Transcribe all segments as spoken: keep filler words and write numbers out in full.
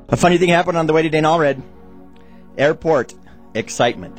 A funny thing happened on the way to Dane Allred. Airport excitement.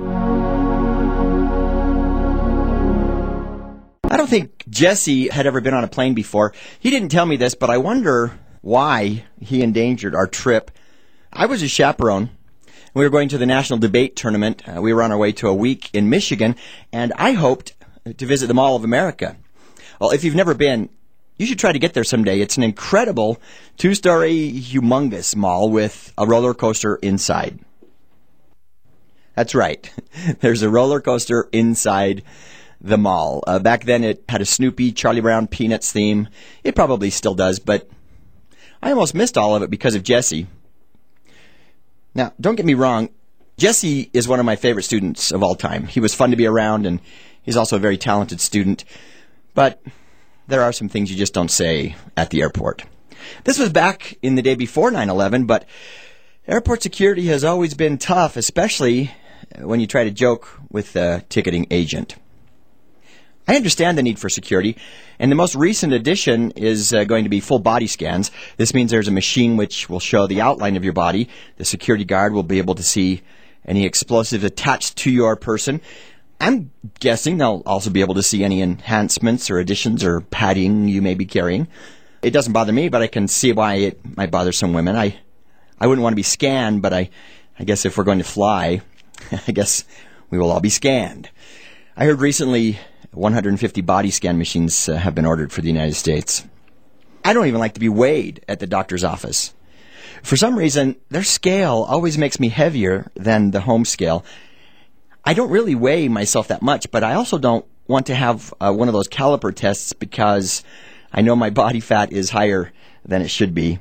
I don't think Jesse had ever been on a plane before. He didn't tell me this, but I wonder why he endangered our trip. I was his chaperone. We were going to the National Debate Tournament. Uh, we were on our way to a week in Michigan, and I hoped to visit the Mall of America. Well, if you've never been, you should try to get there someday. It's an incredible two-story, humongous mall with a roller coaster inside. That's right. There's a roller coaster inside the mall. Uh, back then it had a Snoopy, Charlie Brown, Peanuts theme. It probably still does, but I almost missed all of it because of Jesse. Now, don't get me wrong. Jesse is one of my favorite students of all time. He was fun to be around, and he's also a very talented student. But there are some things you just don't say at the airport. This was back in the day before nine eleven, but airport security has always been tough, especially when you try to joke with the ticketing agent. I understand the need for security, and the most recent addition is uh, going to be full body scans. This means there's a machine which will show the outline of your body. The security guard will be able to see any explosives attached to your person. I'm guessing they'll also be able to see any enhancements or additions or padding you may be carrying. It doesn't bother me, but I can see why it might bother some women. I, I wouldn't want to be scanned, but I, I guess if we're going to fly, I guess we will all be scanned. I heard recently one hundred fifty body scan machines uh, have been ordered for the United States. I don't even like to be weighed at the doctor's office. For some reason, their scale always makes me heavier than the home scale. I don't really weigh myself that much, but I also don't want to have uh, one of those caliper tests because I know my body fat is higher than it should be.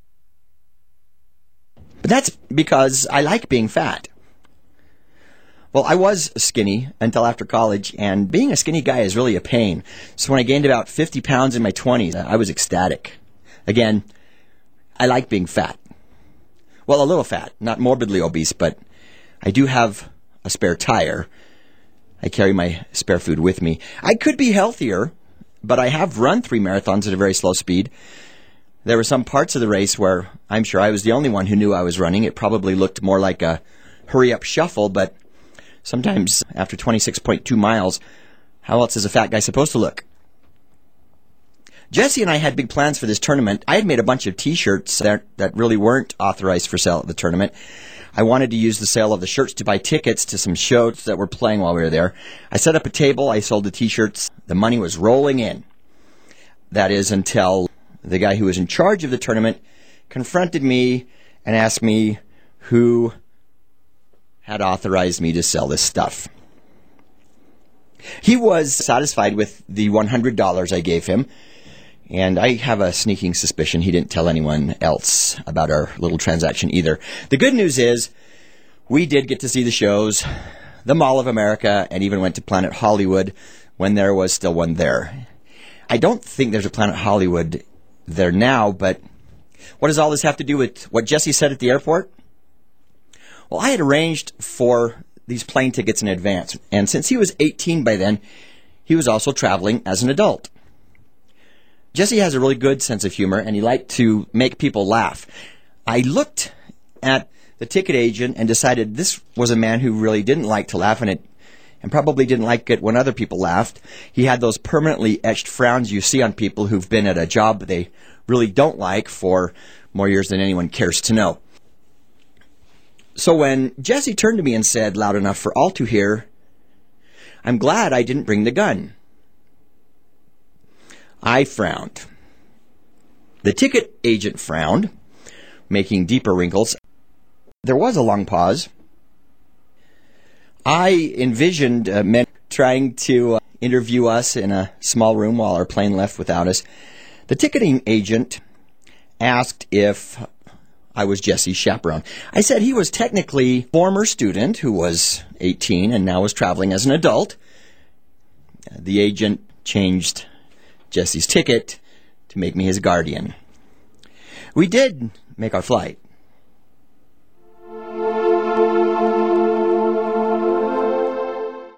But that's because I like being fat. Well, I was skinny until after college, and being a skinny guy is really a pain. So when I gained about fifty pounds in my twenties, I was ecstatic. Again, I like being fat. Well, a little fat, not morbidly obese, but I do have a spare tire. I carry my spare food with me. I could be healthier, but I have run three marathons at a very slow speed. There were some parts of the race where I'm sure I was the only one who knew I was running. It probably looked more like a hurry-up shuffle, but sometimes after twenty-six point two miles, how else is a fat guy supposed to look? Jesse and I had big plans for this tournament. I had made a bunch of T-shirts that, that really weren't authorized for sale at the tournament. I wanted to use the sale of the shirts to buy tickets to some shows that were playing while we were there. I set up a table. I sold the T-shirts. The money was rolling in. That is until the guy who was in charge of the tournament confronted me and asked me who had authorized me to sell this stuff. He was satisfied with the one hundred dollars I gave him, and I have a sneaking suspicion he didn't tell anyone else about our little transaction either. The good news is we did get to see the shows, the Mall of America, and even went to Planet Hollywood when there was still one there. I don't think there's a Planet Hollywood there now, but what does all this have to do with what Jesse said at the airport? Well, I had arranged for these plane tickets in advance, and since he was eighteen by then, he was also traveling as an adult. Jesse has a really good sense of humor, and he liked to make people laugh. I looked at the ticket agent and decided this was a man who really didn't like to laugh, and it and probably didn't like it when other people laughed. He had those permanently etched frowns you see on people who've been at a job they really don't like for more years than anyone cares to know. So when Jesse turned to me and said, loud enough for all to hear, "I'm glad I didn't bring the gun," I frowned. The ticket agent frowned, making deeper wrinkles. There was a long pause. I envisioned uh, men trying to uh, interview us in a small room while our plane left without us. The ticketing agent asked if I was Jesse's chaperone. I said he was technically a former student who was eighteen and now was traveling as an adult. The agent changed Jesse's ticket to make me his guardian. We did make our flight.